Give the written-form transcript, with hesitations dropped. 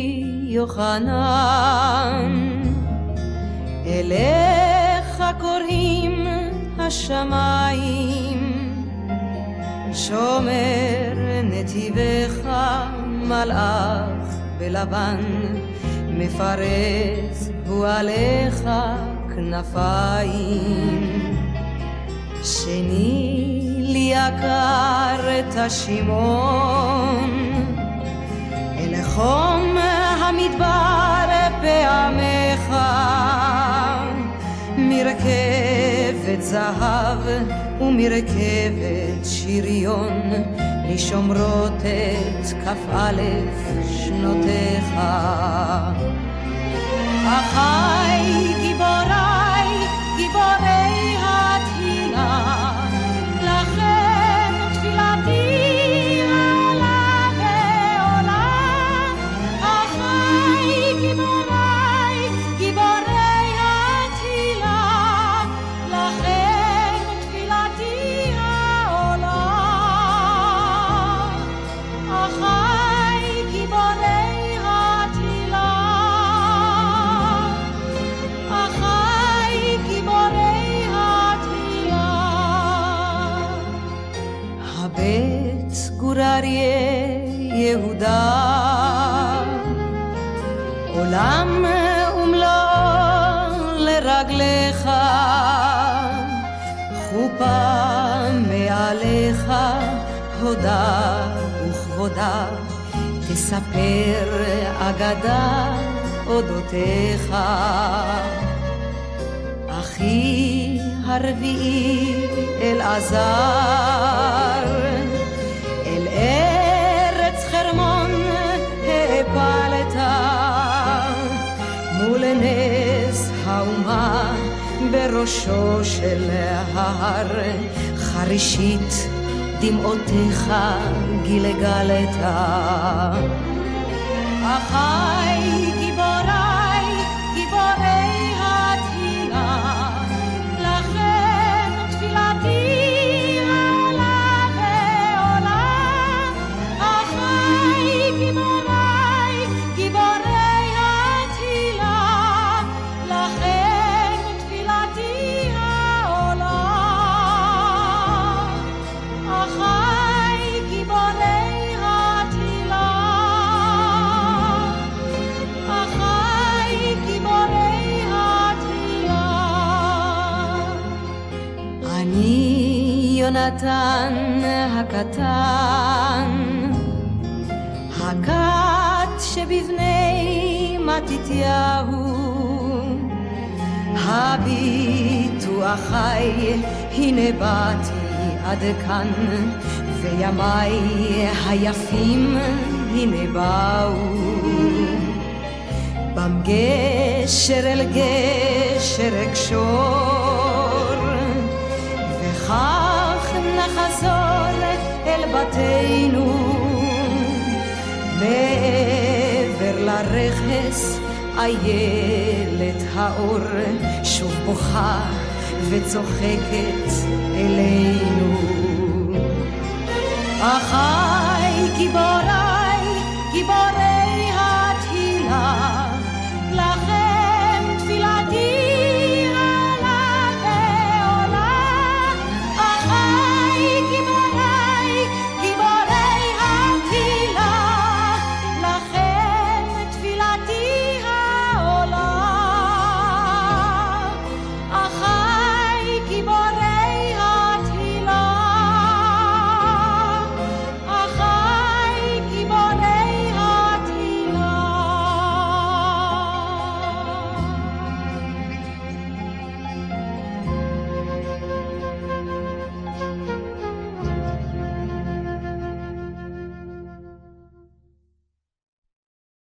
יוחנן, אליך קוראים השמיים, שומר נתיבך מלאך בלבן, מפרס הוא עליך כנפיים. שני לי יקר את השמעון, אל חום המדבר פעמך, מרכבת זהב ומרכבת שריון, לשומרות את כ"א שנותיך. אחי גיבורי, גיבורי התהילה, לכם תפילתי עלה ועולה. אחי גיבורי, גיבורי התהילה, לכם תפילתי העולה. אחי גיבורי התהילה, אחי גיבורי התהילה. הבית גור אריה יהודה, עולם ומלואו לרגליך, חופה מעליך, הודה וכבודה, תספר אגדה אודותיך. אחי הרביעי אלעזר, אל ארץ חרמון העפלת, מול נס האומה בראשו של ההר, חרישית דמעותיך גלגלת. אחי גיבורי, גיבורי התהילה, לכם תפילתי עלה ועולה. אחי גיבורי, גיבורי התהילה, לכם תפילתי העולה. אחי גיבורי התהילה, אחי גיבורי התהילה. אני יונתן הקטן, הכת שבבני מתתיהו, הביטו אחי, הנה באתי עד כאן, וימיי היפים הנה באו. במגשר אל גשר אקשור, וכך נחזור אל בתינו, מעבר לרכס איילת האור, שוב בוכה וצוחקת אלינו. אחי גיבור